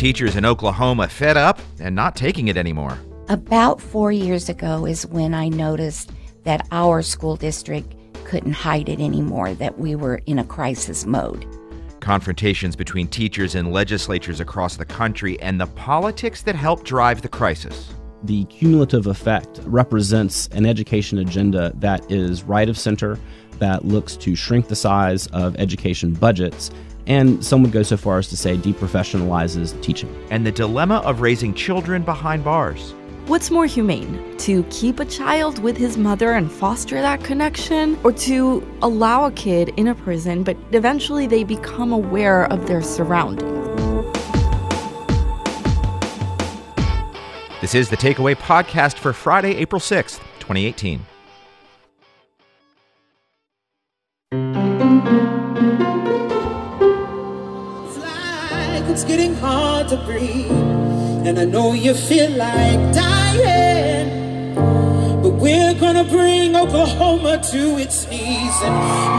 teachers in Oklahoma fed up and not taking it anymore. About 4 years ago is when I noticed that our school district couldn't hide it anymore, that we were in a crisis mode. Confrontations between teachers and legislatures across the country and the politics that helped drive the crisis. The cumulative effect represents an education agenda that is right of center, that looks to shrink the size of education budgets, and some would go so far as to say deprofessionalizes teaching. And the dilemma of raising children behind bars. What's more humane, to keep a child with his mother and foster that connection, or to allow a kid in a prison, but eventually they become aware of their surroundings? This is the Takeaway Podcast for Friday, April 6th, 2018. It's getting hard to breathe, and I know you feel like dying, but we're gonna bring Oklahoma to its knees and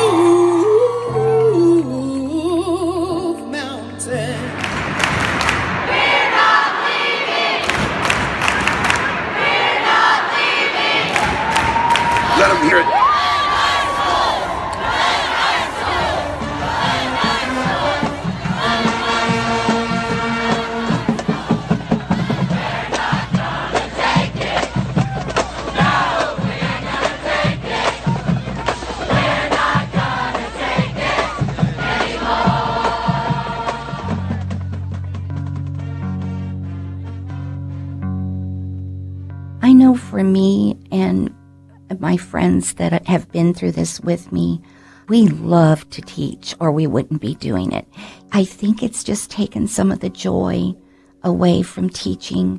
move mountains. We're not leaving! We're not leaving! Let them hear it. I know for me and my friends that have been through this with me, we love to teach or we wouldn't be doing it. I think it's just taken some of the joy away from teaching.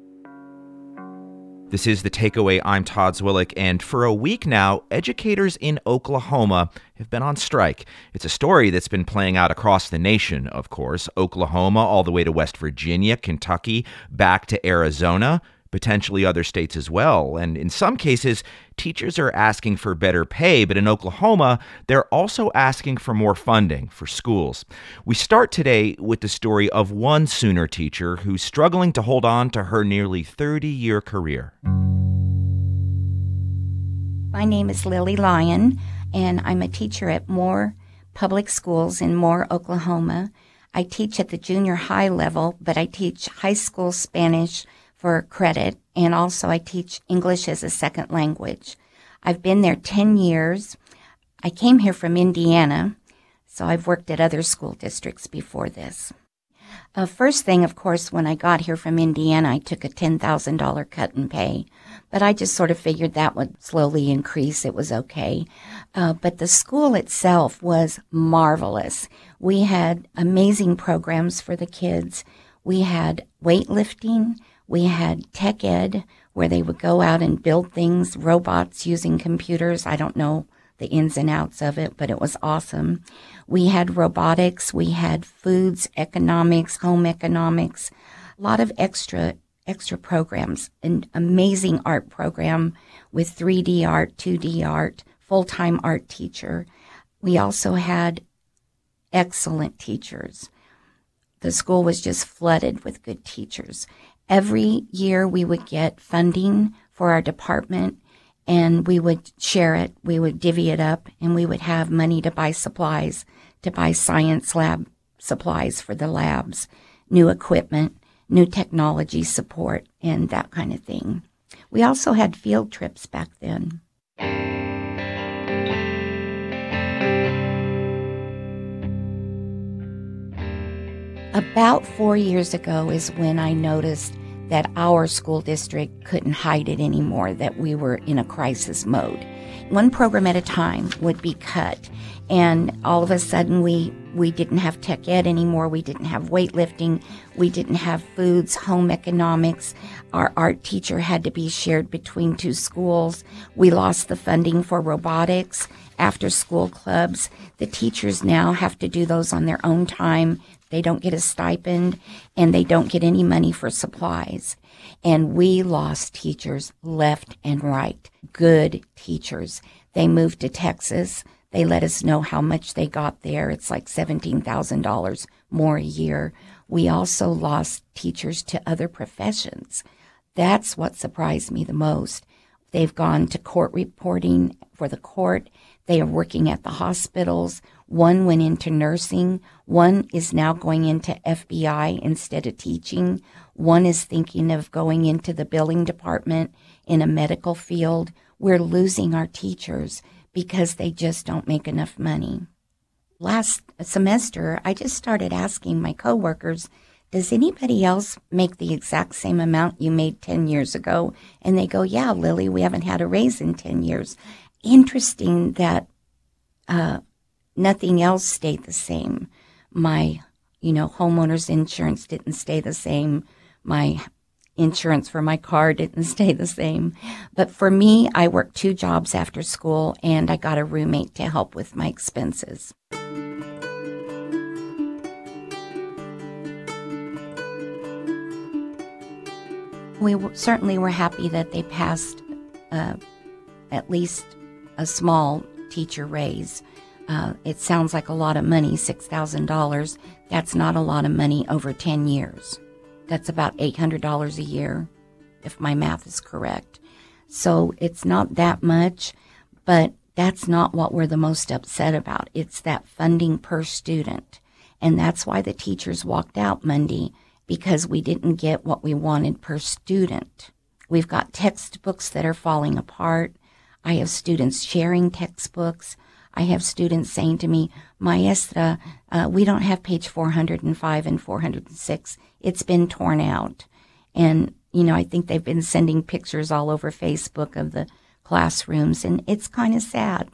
This is The Takeaway. I'm Todd Zwillich, and for a week now, educators in Oklahoma have been on strike. It's a story that's been playing out across the nation, of course. Oklahoma all the way to West Virginia, Kentucky, back to Arizona, potentially other states as well. And in some cases, teachers are asking for better pay, but in Oklahoma, they're also asking for more funding for schools. We start today with the story of one Sooner teacher who's struggling to hold on to her nearly 30-year career. My name is Lily Lyon, and I'm a teacher at Moore Public Schools in Moore, Oklahoma. I teach at the junior high level, but I teach high school Spanish for credit, and also I teach English as a second language. I've been there 10 years. I came here from Indiana, so I've worked at other school districts before this. First thing, of course, when I got here from Indiana, I took a $10,000 cut in pay, but I just sort of figured that would slowly increase. It was okay. But the school itself was marvelous. We had amazing programs for the kids. We had weightlifting. We had tech ed, where they would go out and build things, robots using computers. I don't know the ins and outs of it, but it was awesome. We had robotics. We had foods, economics, home economics, a lot of extra programs. An amazing art program with 3D art, 2D art, full-time art teacher. We also had excellent teachers. The school was just flooded with good teachers. Every year we would get funding for our department, and we would share it. We would divvy it up, and we would have money to buy supplies, to buy science lab supplies for the labs, new equipment, new technology support, and that kind of thing. We also had field trips back then. About 4 years ago is when I noticed that our school district couldn't hide it anymore, that we were in a crisis mode. One program at a time would be cut, and all of a sudden we didn't have tech ed anymore, we didn't have weightlifting, we didn't have foods, home economics. Our art teacher had to be shared between two schools. We lost the funding for robotics, after school clubs. The teachers now have to do those on their own time. They don't get a stipend, and they don't get any money for supplies. And we lost teachers left and right, good teachers. They moved to Texas. They let us know how much they got there. It's like $17,000 more a year. We also lost teachers to other professions. That's what surprised me the most. They've gone to court reporting for the court. They are working at the hospitals. One went into nursing. One is now going into FBI instead of teaching. One is thinking of going into the billing department in a medical field. We're losing our teachers because they just don't make enough money. Last semester, I just started asking my coworkers, does anybody else make the exact same amount you made 10 years ago? And they go, yeah, Lily, we haven't had a raise in 10 years. Interesting that nothing else stayed the same. My, homeowner's insurance didn't stay the same. My insurance for my car didn't stay the same. But for me, I worked 2 jobs after school, and I got a roommate to help with my expenses. We certainly were happy that they passed at least a small teacher raise. It sounds like a lot of money, $6,000. That's not a lot of money over 10 years. That's about $800 a year, if my math is correct. So it's not that much, but that's not what we're the most upset about. It's that funding per student. And that's why the teachers walked out Monday, because we didn't get what we wanted per student. We've got textbooks that are falling apart. I have students sharing textbooks. I have students saying to me, Maestra, we don't have page 405 and 406. It's been torn out. And, I think they've been sending pictures all over Facebook of the classrooms, and it's kind of sad.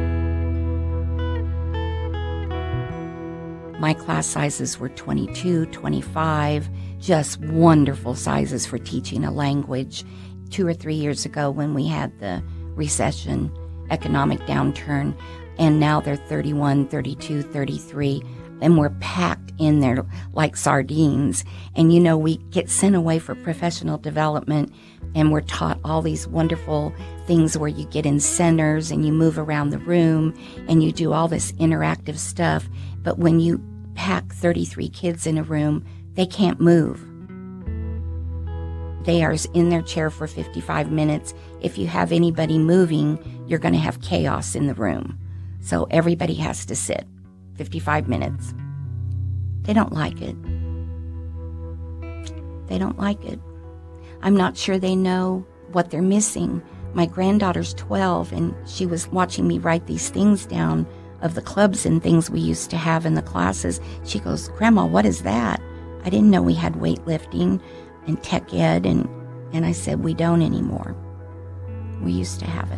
My class sizes were 22, 25, just wonderful sizes for teaching a language. 2 or 3 years ago when we had the recession, economic downturn, and now they're 31, 32, 33, and we're packed in there like sardines. And, we get sent away for professional development, and we're taught all these wonderful things where you get in centers and you move around the room and you do all this interactive stuff. But when you pack 33 kids in a room, they can't move. They are in their chair for 55 minutes. If you have anybody moving, you're going to have chaos in the room. So everybody has to sit 55 minutes. They don't like it. They don't like it. I'm not sure they know what they're missing. My granddaughter's 12, and she was watching me write these things down of the clubs and things we used to have in the classes. She goes, Grandma, what is that? I didn't know we had weightlifting and tech ed, and I said, we don't anymore. We used to have it.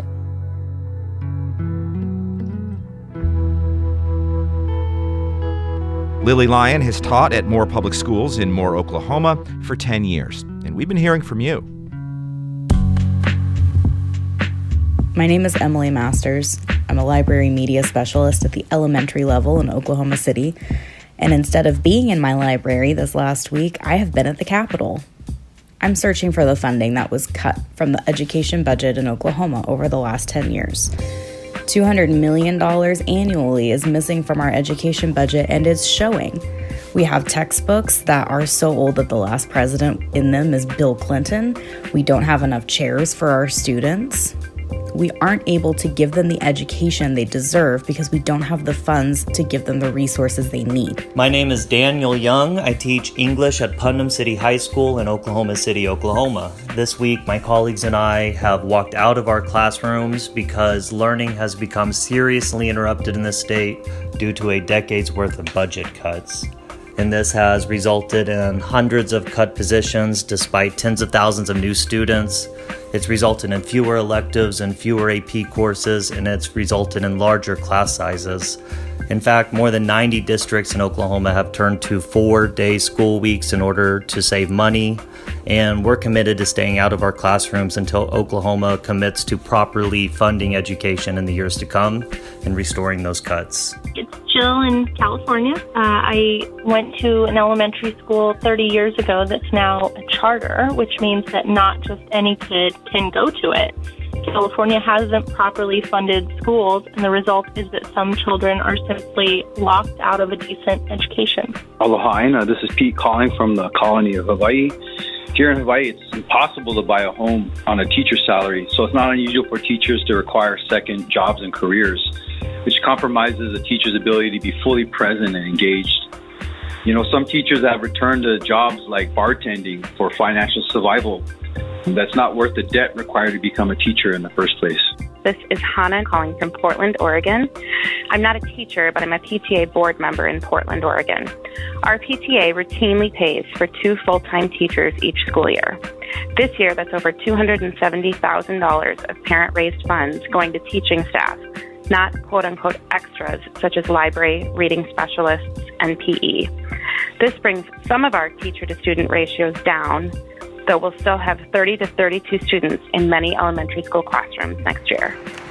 Lily Lyon has taught at Moore Public Schools in Moore, Oklahoma for 10 years, and we've been hearing from you. My name is Emily Masters. I'm a library media specialist at the elementary level in Oklahoma City, and instead of being in my library this last week, I have been at the Capitol. I'm searching for the funding that was cut from the education budget in Oklahoma over the last 10 years. $200 million annually is missing from our education budget, and it's showing. We have textbooks that are so old that the last president in them is Bill Clinton. We don't have enough chairs for our students. We aren't able to give them the education they deserve because we don't have the funds to give them the resources they need. My name is Daniel Young. I teach English at Putnam City High School in Oklahoma City, Oklahoma. This week, my colleagues and I have walked out of our classrooms because learning has become seriously interrupted in this state due to a decade's worth of budget cuts. And this has resulted in hundreds of cut positions despite tens of thousands of new students. It's resulted in fewer electives and fewer AP courses, and it's resulted in larger class sizes. In fact, more than 90 districts in Oklahoma have turned to 4-day school weeks in order to save money, and we're committed to staying out of our classrooms until Oklahoma commits to properly funding education in the years to come and restoring those cuts. It's Jill in California. I went to an elementary school 30 years ago that's now a charter, which means that not just any kid can go to it. California hasn't properly funded schools, and the result is that some children are simply locked out of a decent education. Aloha, Aina. This is Pete calling from the colony of Hawaii. Here in Hawaii, it's impossible to buy a home on a teacher's salary, so it's not unusual for teachers to require second jobs and careers, which compromises a teacher's ability to be fully present and engaged. You know, some teachers have returned to jobs like bartending for financial survival. That's not worth the debt required to become a teacher in the first place. This is Hannah calling from Portland, Oregon. I'm not a teacher, but I'm a PTA board member in Portland, Oregon. Our PTA routinely pays for 2 full-time teachers each school year. This year, that's over $270,000 of parent-raised funds going to teaching staff, not quote-unquote extras such as library, reading specialists, and PE. This brings some of our teacher-to-student ratios down, though we'll still have 30 to 32 students in many elementary school classrooms next year.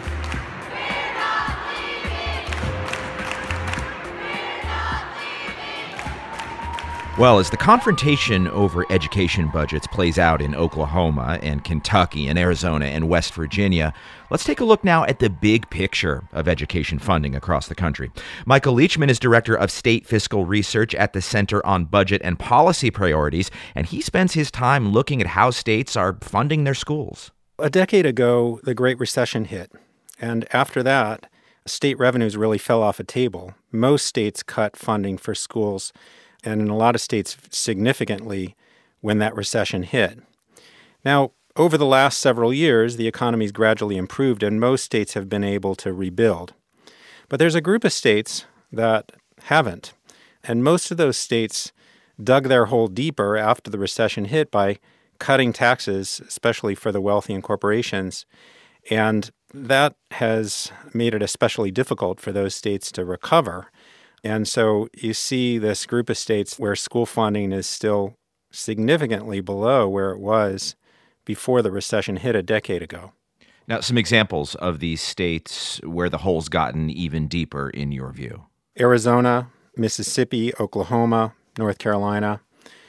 Well, as the confrontation over education budgets plays out in Oklahoma and Kentucky and Arizona and West Virginia, let's take a look now at the big picture of education funding across the country. Michael Leachman is Director of State Fiscal Research at the Center on Budget and Policy Priorities, and he spends his time looking at how states are funding their schools. A decade ago, the Great Recession hit, and after that, state revenues really fell off a table. Most states cut funding for schools, and in a lot of states significantly when that recession hit. Now, over the last several years, the economy's gradually improved and most states have been able to rebuild. But there's a group of states that haven't, and most of those states dug their hole deeper after the recession hit by cutting taxes, especially for the wealthy and corporations, and that has made it especially difficult for those states to recover. And so you see this group of states where school funding is still significantly below where it was before the recession hit a decade ago. Now, some examples of these states where the hole's gotten even deeper in your view. Arizona, Mississippi, Oklahoma, North Carolina.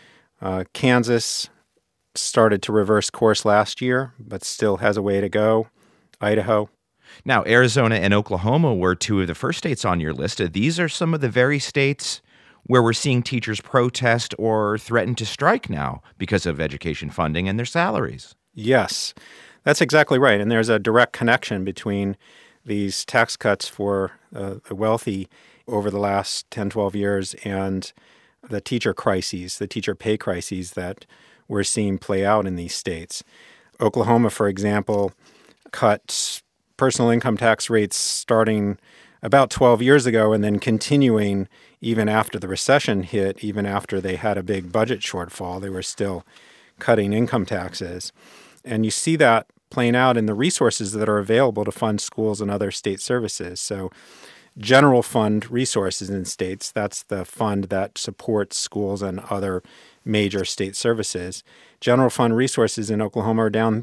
Kansas started to reverse course last year, but still has a way to go. Idaho. Now, Arizona and Oklahoma were 2 of the first states on your list. These are some of the very states where we're seeing teachers protest or threaten to strike now because of education funding and their salaries. Yes, that's exactly right. And there's a direct connection between these tax cuts for the wealthy over the last 10, 12 years and the teacher crises, the teacher pay crises that we're seeing play out in these states. Oklahoma, for example, cut personal income tax rates starting about 12 years ago and then continuing even after the recession hit, even after they had a big budget shortfall. They were still cutting income taxes. And you see that playing out in the resources that are available to fund schools and other state services. So general fund resources in states, that's the fund that supports schools and other major state services. General fund resources in Oklahoma are down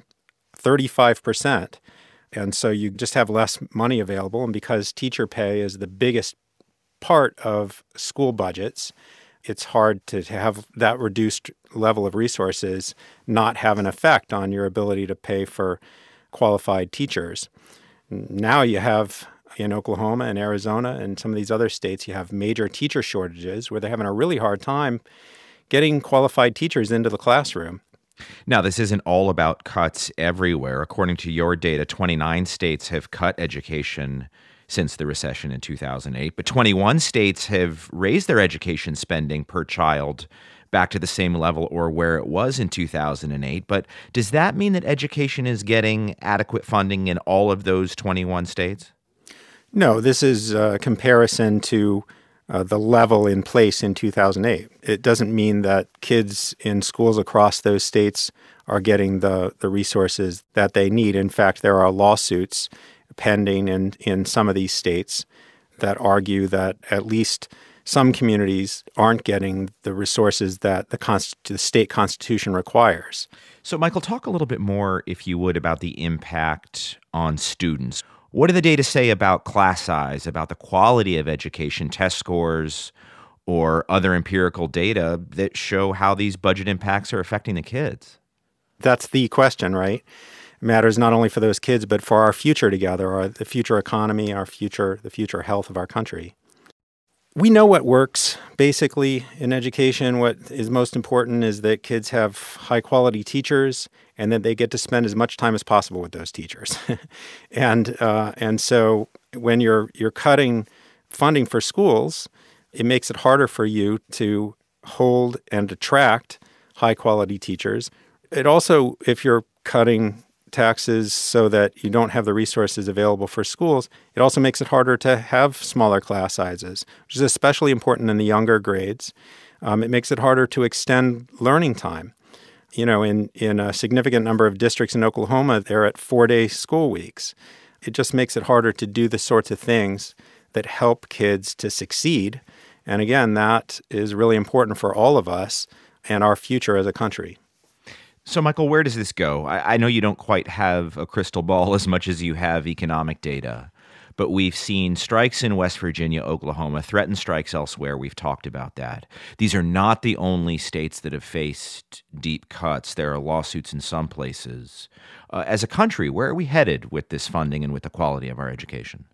35%. And so you just have less money available. And because teacher pay is the biggest part of school budgets, it's hard to have that reduced level of resources not have an effect on your ability to pay for qualified teachers. Now you have in Oklahoma and Arizona and some of these other states, you have major teacher shortages where they're having a really hard time getting qualified teachers into the classroom. Now, this isn't all about cuts everywhere. According to your data, 29 states have cut education since the recession in 2008, but 21 states have raised their education spending per child back to the same level or where it was in 2008. But does that mean that education is getting adequate funding in all of those 21 states? No, this is a comparison to the level in place in 2008. It doesn't mean that kids in schools across those states are getting the resources that they need. In fact, there are lawsuits pending in some of these states that argue that at least some communities aren't getting the resources that the state constitution requires. So, Michael, talk a little bit more, if you would, about the impact on students. What do the data say about class size, about the quality of education, test scores, or other empirical data that show how these budget impacts are affecting the kids? That's the question, right? I matters not only for those kids, but for our future together, the future economy, the future health of our country. We know what works, basically, in education. What is most important is that kids have high-quality teachers and that they get to spend as much time as possible with those teachers. And so when you're cutting funding for schools, it makes it harder for you to hold and attract high-quality teachers. It also, if you're cutting taxes so that you don't have the resources available for schools, it also makes it harder to have smaller class sizes, which is especially important in the younger grades. It makes it harder to extend learning time. In a significant number of districts in Oklahoma, they're at 4-day school weeks. It just makes it harder to do the sorts of things that help kids to succeed. And again, that is really important for all of us and our future as a country. So, Michael, where does this go? I know you don't quite have a crystal ball as much as you have economic data, but we've seen strikes in West Virginia, Oklahoma, threatened strikes elsewhere. We've talked about that. These are not the only states that have faced deep cuts. There are lawsuits in some places. As a country, where are we headed with this funding and with the quality of our education?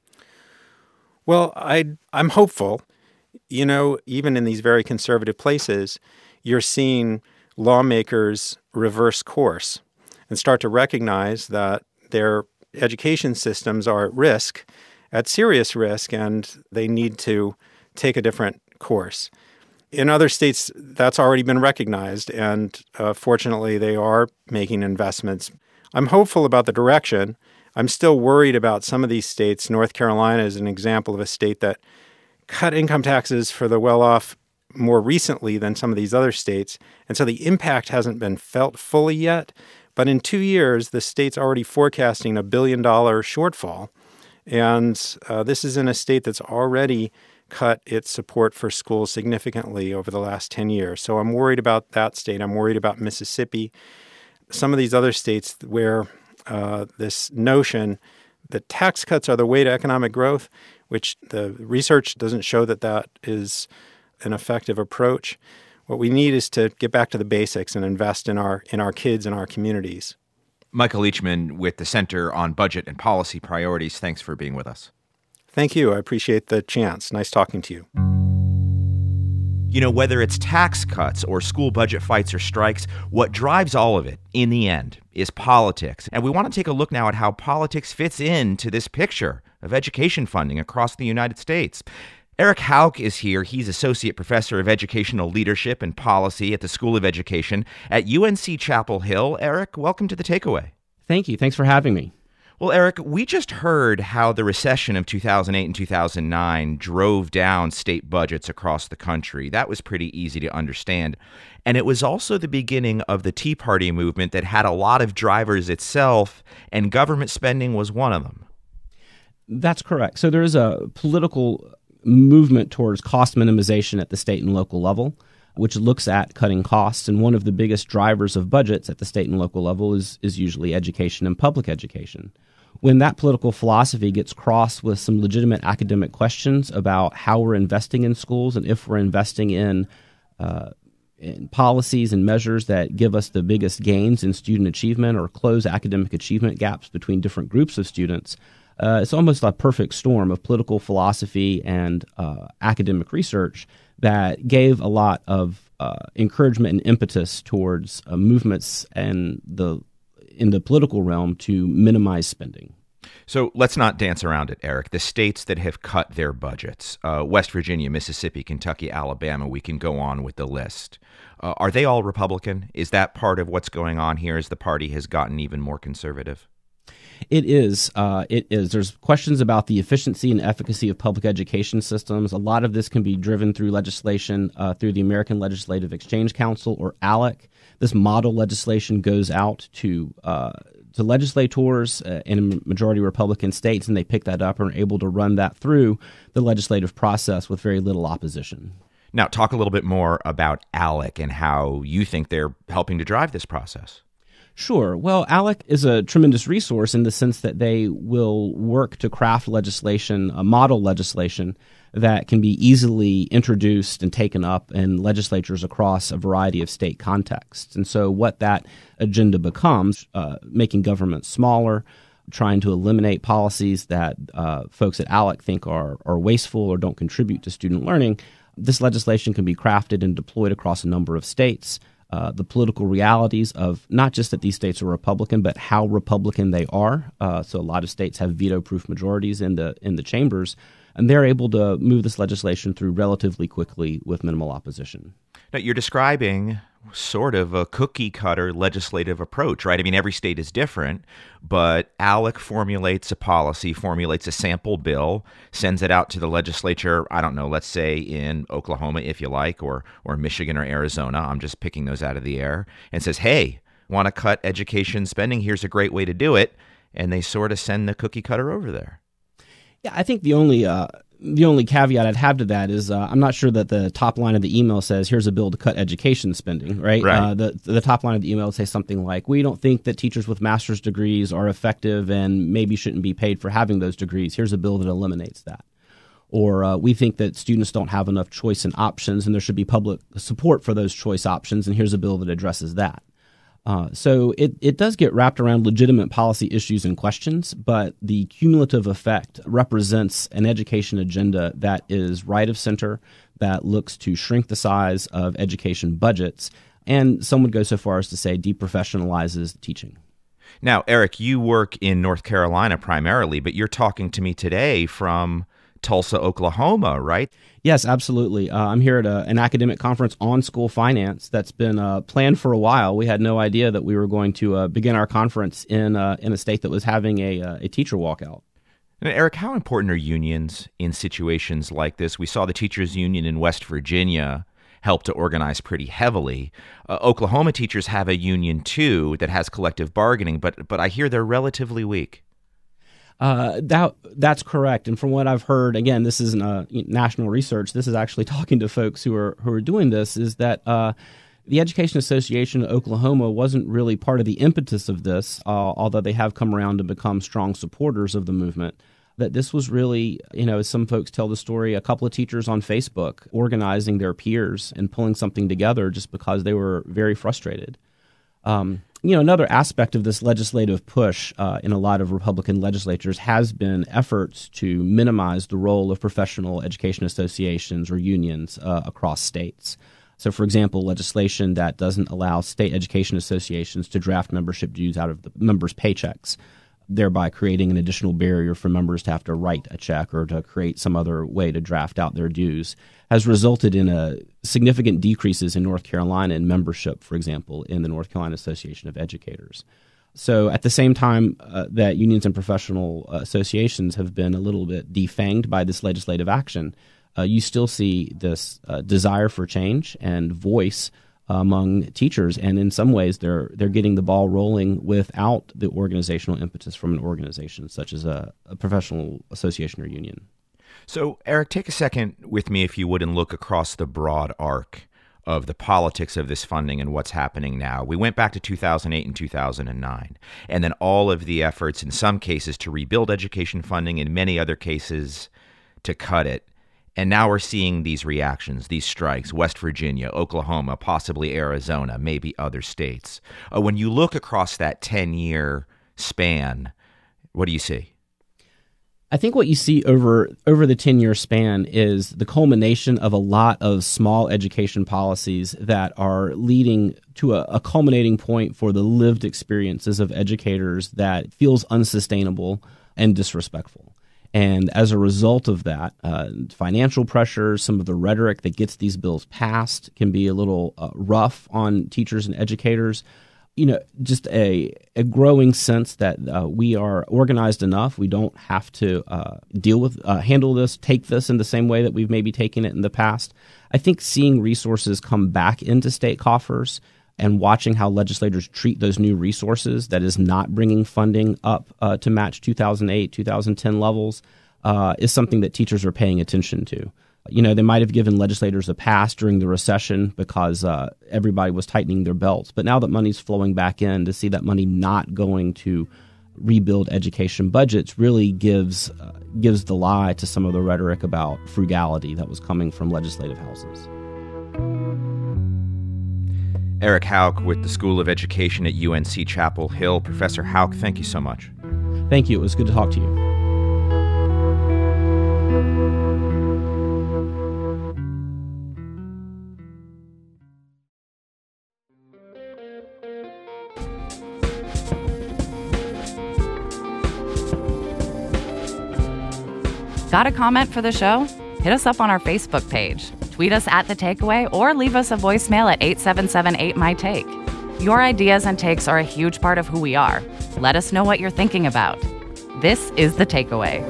Well, I'm hopeful. Even in these very conservative places, you're seeing lawmakers reverse course and start to recognize that their education systems are at risk, at serious risk, and they need to take a different course. In other states, that's already been recognized, and fortunately, they are making investments. I'm hopeful about the direction. I'm still worried about some of these states. North Carolina is an example of a state that cut income taxes for the well-off more recently than some of these other states. And so the impact hasn't been felt fully yet. But in 2 years, the state's already forecasting $1 billion shortfall. And this is in a state that's already cut its support for schools significantly over the last 10 years. So I'm worried about that state. I'm worried about Mississippi. Some of these other states where this notion that tax cuts are the way to economic growth, which the research doesn't show that is an effective approach. What we need is to get back to the basics and invest in our kids and our communities. Michael Leachman with the Center on Budget and Policy Priorities. Thanks for being with us. Thank you. I appreciate the chance. Nice talking to you. Whether it's tax cuts or school budget fights or strikes, what drives all of it, in the end, is politics. And we want to take a look now at how politics fits into this picture of education funding across the United States. Eric Hauck is here. He's Associate Professor of Educational Leadership and Policy at the School of Education at UNC Chapel Hill. Eric, welcome to The Takeaway. Thank you. Thanks for having me. Well, Eric, we just heard how the recession of 2008 and 2009 drove down state budgets across the country. That was pretty easy to understand. And it was also the beginning of the Tea Party movement that had a lot of drivers itself, and government spending was one of them. That's correct. So there is a political movement towards cost minimization at the state and local level, which looks at cutting costs. And one of the biggest drivers of budgets at the state and local level is usually education and public education. When that political philosophy gets crossed with some legitimate academic questions about how we're investing in schools and if we're investing in policies and measures that give us the biggest gains in student achievement or close academic achievement gaps between different groups of students, it's almost a perfect storm of political philosophy and academic research that gave a lot of encouragement and impetus towards movements in the political realm to minimize spending. So let's not dance around it, Eric. The states that have cut their budgets, West Virginia, Mississippi, Kentucky, Alabama, we can go on with the list. Are they all Republican? Is that part of what's going on here as the party has gotten even more conservative? It is. There's questions about the efficiency and efficacy of public education systems. A lot of this can be driven through legislation through the American Legislative Exchange Council, or ALEC. This model legislation goes out to legislators in a majority Republican states, and they pick that up and are able to run that through the legislative process with very little opposition. Now, talk a little bit more about ALEC and how you think they're helping to drive this process. Sure. Well, ALEC is a tremendous resource in the sense that they will work to craft legislation, model legislation, that can be easily introduced and taken up in legislatures across a variety of state contexts. And so what that agenda becomes, making government smaller, trying to eliminate policies that folks at ALEC think are wasteful or don't contribute to student learning, this legislation can be crafted and deployed across a number of states. The political realities of not just that these states are Republican, but how Republican they are. So a lot of states have veto-proof majorities in the chambers, and they're able to move this legislation through relatively quickly with minimal opposition. Now, you're describing sort of a cookie-cutter legislative approach, right? I mean, every state is different, but ALEC formulates a policy, formulates a sample bill, sends it out to the legislature, I don't know, let's say in Oklahoma, if you like, or Michigan or Arizona. I'm just picking those out of the air, and says, hey, want to cut education spending? Here's a great way to do it. And they sort of send the cookie-cutter over there. Yeah, I think the only caveat I'd have to that is I'm not sure that the top line of the email says, here's a bill to cut education spending, right? The top line of the email would say something like, we don't think that teachers with master's degrees are effective and maybe shouldn't be paid for having those degrees. Here's a bill that eliminates that. Or we think that students don't have enough choice and options and there should be public support for those choice options, and here's a bill that addresses that. So it does get wrapped around legitimate policy issues and questions, but the cumulative effect represents an education agenda that is right of center, that looks to shrink the size of education budgets, and some would go so far as to say deprofessionalizes teaching. Now, Eric, you work in North Carolina primarily, but you're talking to me today from Tulsa, Oklahoma, right? Yes, absolutely. I'm here at an academic conference on school finance that's been planned for a while. We had no idea that we were going to begin our conference in a state that was having a teacher walkout. And Eric, how important are unions in situations like this? We saw the teachers union in West Virginia help to organize pretty heavily. Oklahoma teachers have a union too that has collective bargaining, but I hear they're relatively weak. That's correct. And from what I've heard, again, this isn't national research. This is actually talking to folks who are doing this, is that the Education Association of Oklahoma wasn't really part of the impetus of this, although they have come around to become strong supporters of the movement. That this was really, as some folks tell the story, a couple of teachers on Facebook organizing their peers and pulling something together just because they were very frustrated. Another aspect of this legislative push in a lot of Republican legislatures has been efforts to minimize the role of professional education associations or unions across states. So, for example, legislation that doesn't allow state education associations to draft membership dues out of the members' paychecks, thereby creating an additional barrier for members to have to write a check or to create some other way to draft out their dues, has resulted in significant decreases in North Carolina in membership, for example, in the North Carolina Association of Educators. So at the same time that unions and professional associations have been a little bit defanged by this legislative action, you still see this desire for change and voice among teachers, and in some ways they're getting the ball rolling without the organizational impetus from an organization such as a professional association or union. So, Eric, take a second with me, if you would, and look across the broad arc of the politics of this funding and what's happening now. We went back to 2008 and 2009, and then all of the efforts, in some cases, to rebuild education funding, in many other cases, to cut it. And now we're seeing these reactions, these strikes, West Virginia, Oklahoma, possibly Arizona, maybe other states. When you look across that 10-year span, what do you see? I think what you see over the 10-year span is the culmination of a lot of small education policies that are leading to a culminating point for the lived experiences of educators that feels unsustainable and disrespectful. And as a result of that, financial pressures, some of the rhetoric that gets these bills passed can be a little rough on teachers and educators. Just a growing sense that we are organized enough. We don't have to handle this, take this in the same way that we've maybe taken it in the past. I think seeing resources come back into state coffers and watching how legislators treat those new resources that is not bringing funding up to match 2008, 2010 levels is something that teachers are paying attention to. They might have given legislators a pass during the recession because everybody was tightening their belts. But now that money's flowing back in, to see that money not going to rebuild education budgets really gives the lie to some of the rhetoric about frugality that was coming from legislative houses. Eric Hauck with the School of Education at UNC Chapel Hill. Professor Hauck, thank you so much. Thank you. It was good to talk to you. Got a comment for the show? Hit us up on our Facebook page. Tweet us at The Takeaway or leave us a voicemail at 877-8-MY-TAKE. Your ideas and takes are a huge part of who we are. Let us know what you're thinking about. This is The Takeaway.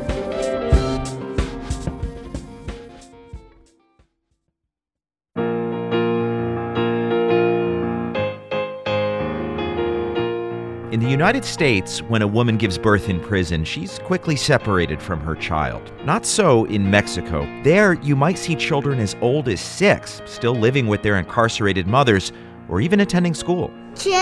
In the United States, when a woman gives birth in prison, she's quickly separated from her child. Not so in Mexico. There, you might see children as old as 6 still living with their incarcerated mothers or even attending school.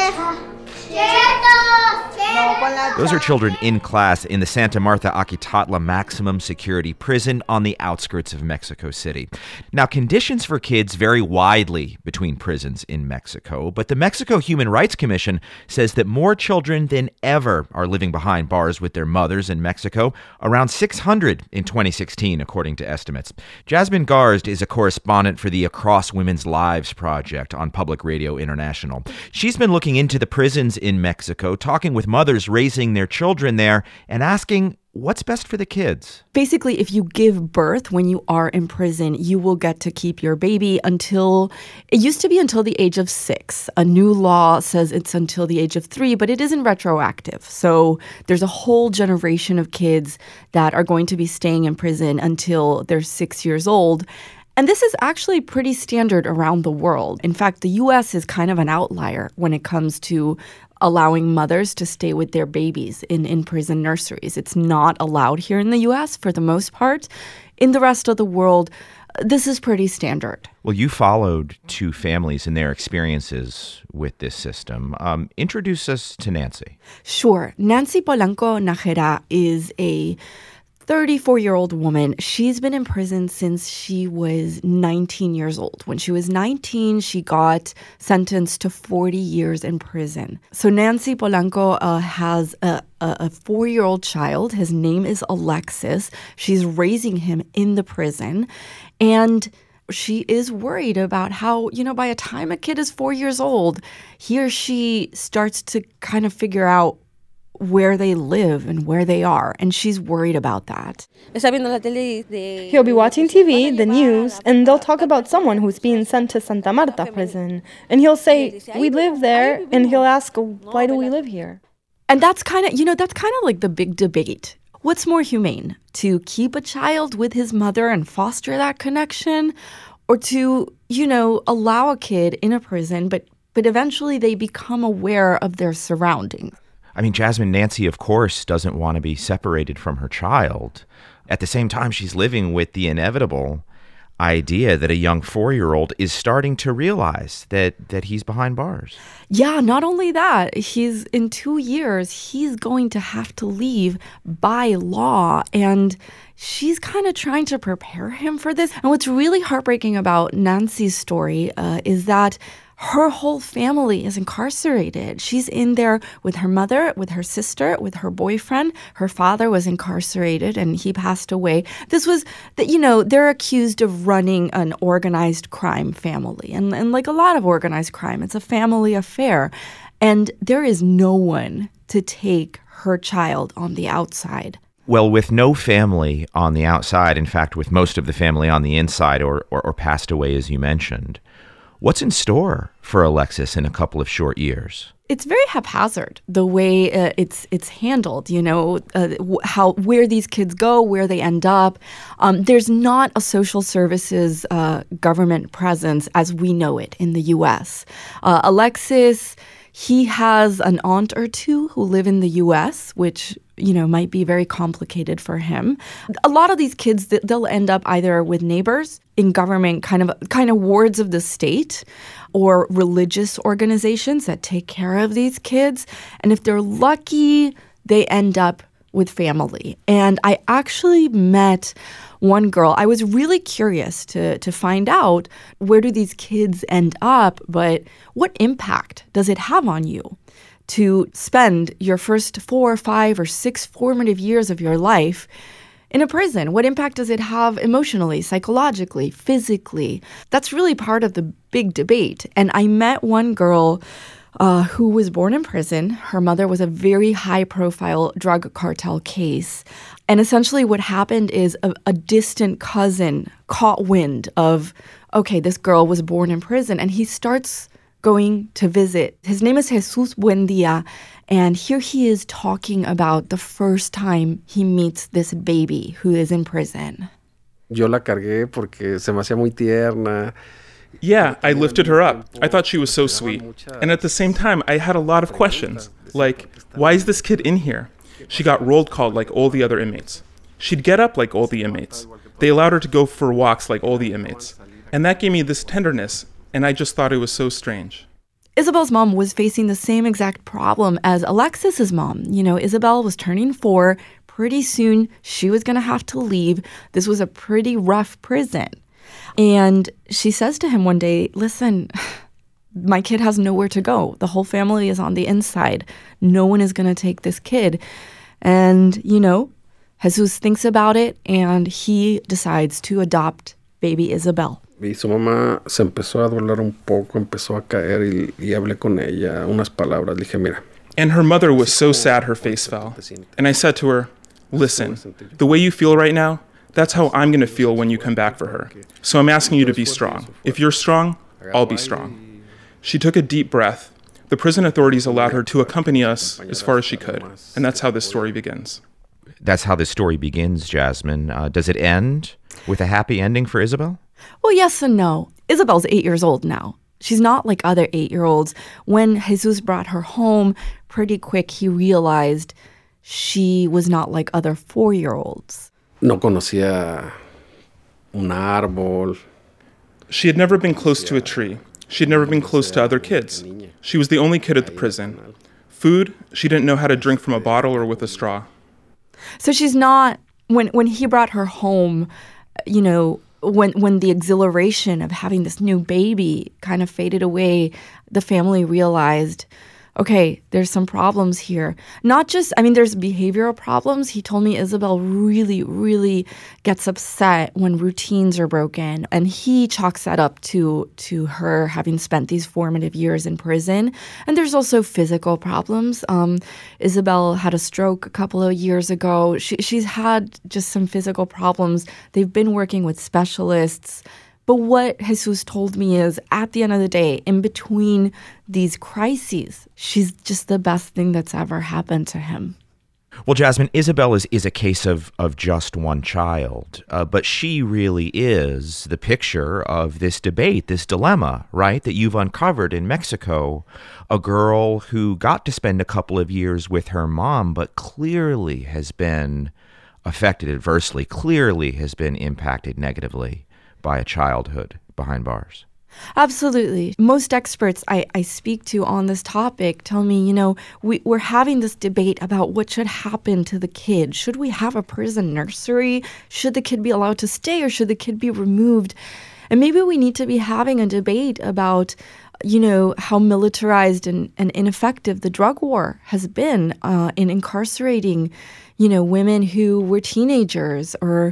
Those are children in class in the Santa Marta Aquitatla maximum security prison on the outskirts of Mexico City. Now, conditions for kids vary widely between prisons in Mexico, but the Mexico Human Rights Commission says that more children than ever are living behind bars with their mothers in Mexico, around 600 in 2016, according to estimates. Jasmine Garsd is a correspondent for the Across Women's Lives Project on Public Radio International. She's been looking into the prisons in Mexico, talking with mothers raising their children there and asking what's best for the kids. Basically, if you give birth when you are in prison, you will get to keep your baby until, it used to be until the age of 6. A new law says it's until the age of 3, but it isn't retroactive. So there's a whole generation of kids that are going to be staying in prison until they're 6 years old. And this is actually pretty standard around the world. In fact, the U.S. is kind of an outlier when it comes to allowing mothers to stay with their babies in prison nurseries. It's not allowed here in the U.S. for the most part. In the rest of the world, this is pretty standard. Well, you followed 2 families and their experiences with this system. Introduce us to Nancy. Sure. Nancy Polanco Najera is a 34-year-old woman. She's been in prison since she was 19 years old. When she was 19, she got sentenced to 40 years in prison. So Nancy Polanco has a 4-year-old child. His name is Alexis. She's raising him in the prison. And she is worried about how, by the time a kid is 4 years old, he or she starts to kind of figure out where they live and where they are, and she's worried about that. He'll be watching TV, the news, and they'll talk about someone who's being sent to Santa Marta prison. And he'll say, we live there, and he'll ask, why do we live here? And that's kind of like the big debate. What's more humane, to keep a child with his mother and foster that connection, or to, allow a kid in a prison, but eventually they become aware of their surroundings? I mean, Jasmine, Nancy, of course, doesn't want to be separated from her child. At the same time, she's living with the inevitable idea that a young 4-year-old is starting to realize that he's behind bars. Yeah, not only that, in 2 years, he's going to have to leave by law. And she's kind of trying to prepare him for this. And what's really heartbreaking about Nancy's story is that her whole family is incarcerated. She's in there with her mother, with her sister, with her boyfriend. Her father was incarcerated and he passed away. They're accused of running an organized crime family. And like a lot of organized crime, it's a family affair. And there is no one to take her child on the outside. Well, with no family on the outside, in fact, with most of the family on the inside or passed away, as you mentioned, what's in store for Alexis in a couple of short years? It's very haphazard, the way it's handled, where these kids go, where they end up. There's not a social services government presence as we know it in the U.S. Alexis, He has an aunt or two who live in the U.S., which, might be very complicated for him. A lot of these kids, they'll end up either with neighbors in government, kind of wards of the state, or religious organizations that take care of these kids. And if they're lucky, they end up with family. And I actually met one girl. I was really curious to find out, where do these kids end up, but what impact does it have on you to spend your first 4, 5, or 6 formative years of your life in a prison? What impact does it have emotionally, psychologically, physically? That's really part of the big debate. And I met one girl who was born in prison. Her mother was a very high-profile drug cartel case. And essentially what happened is a distant cousin caught wind of, okay, this girl was born in prison, and he starts going to visit. His name is Jesus Buendia, and here he is talking about the first time he meets this baby who is in prison. Yo la cargué porque se me hacía muy tierna. Yeah, I lifted her up. I thought she was so sweet. And at the same time, I had a lot of questions. Like, why is this kid in here? She got roll called like all the other inmates. She'd get up like all the inmates. They allowed her to go for walks like all the inmates. And that gave me this tenderness, and I just thought it was so strange. Isabel's mom was facing the same exact problem as Alexis's mom. Isabel was turning 4. Pretty soon, she was going to have to leave. This was a pretty rough prison. And she says to him one day, listen, my kid has nowhere to go. The whole family is on the inside. No one is going to take this kid. And, Jesus thinks about it, and he decides to adopt baby Isabel. Y su mamá se empezó a doler un poco, empezó a caer y hablé con ella unas palabras. Le dije, mira. And her mother was so sad her face fell. And I said to her, listen, the way you feel right now, that's how I'm going to feel when you come back for her. So I'm asking you to be strong. If you're strong, I'll be strong. She took a deep breath. The prison authorities allowed her to accompany us as far as she could. And that's how this story begins. That's how this story begins, Jasmine. Does it end with a happy ending for Isabel? Well, yes and no. Isabel's 8 years old now. She's not like other 8-year-olds. When Jesus brought her home, pretty quick he realized she was not like other 4-year-olds. No conocía un árbol. She had never been close to a tree. She had never been close to other kids. She was the only kid at the prison. Food, she didn't know how to drink from a bottle or with a straw. So she's not, when he brought her home, when the exhilaration of having this new baby kind of faded away, the family realized, okay, there's some problems here. Not just, there's behavioral problems. He told me Isabel really, really gets upset when routines are broken. And he chalks that up to her having spent these formative years in prison. And there's also physical problems. Isabel had a stroke a couple of years ago. She's had just some physical problems. They've been working with specialists. But what Jesus told me is, at the end of the day, in between these crises, she's just the best thing that's ever happened to him. Well, Jasmine, Isabel is a case of just one child, but she really is the picture of this debate, this dilemma, right, that you've uncovered in Mexico. A girl who got to spend a couple of years with her mom, but clearly has been affected adversely, clearly has been impacted negatively by a childhood behind bars. Absolutely. Most experts I speak to on this topic tell me, we're having this debate about what should happen to the kid. Should we have a prison nursery? Should the kid be allowed to stay, or should the kid be removed? And maybe we need to be having a debate about, how militarized and ineffective the drug war has been in incarcerating women who were teenagers, or,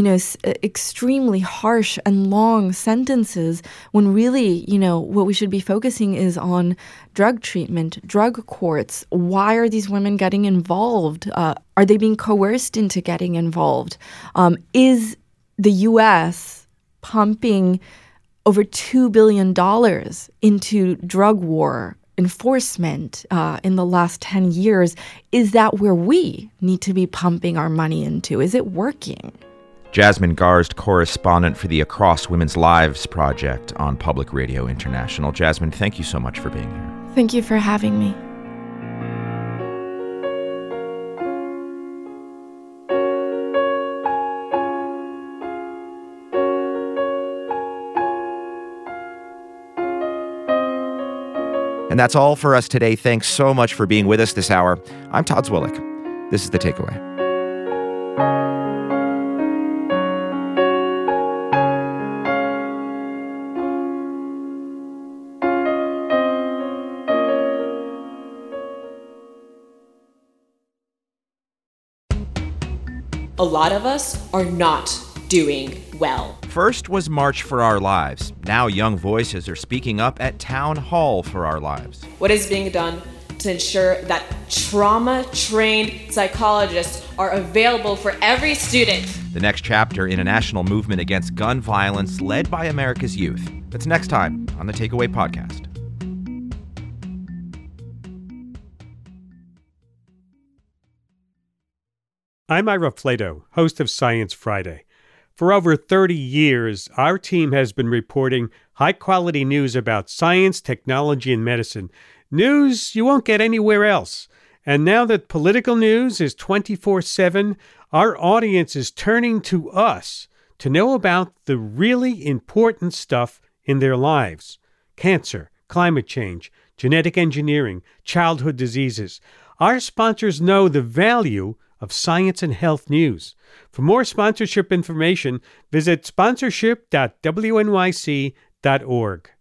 extremely harsh and long sentences, when really, what we should be focusing is on drug treatment, drug courts. Why are these women getting involved? Are they being coerced into getting involved? Is the U.S. pumping over $2 billion into drug war enforcement in the last 10 years? Is that where we need to be pumping our money into? Is it working? Jasmine Garsd, correspondent for the Across Women's Lives Project on Public Radio International. Jasmine, thank you so much for being here. Thank you for having me. And that's all for us today. Thanks so much for being with us this hour. I'm Todd Zwillich. This is The Takeaway. A lot of us are not doing well. First was March for Our Lives. Now young voices are speaking up at Town Hall for Our Lives. What is being done to ensure that trauma-trained psychologists are available for every student? The next chapter in a national movement against gun violence led by America's youth. That's next time on The Takeaway Podcast. I'm Ira Flato, host of Science Friday. For over 30 years, our team has been reporting high-quality news about science, technology, and medicine. News you won't get anywhere else. And now that political news is 24/7, our audience is turning to us to know about the really important stuff in their lives. Cancer, climate change, genetic engineering, childhood diseases. Our sponsors know the value of science and health news. For more sponsorship information, visit sponsorship.wnyc.org.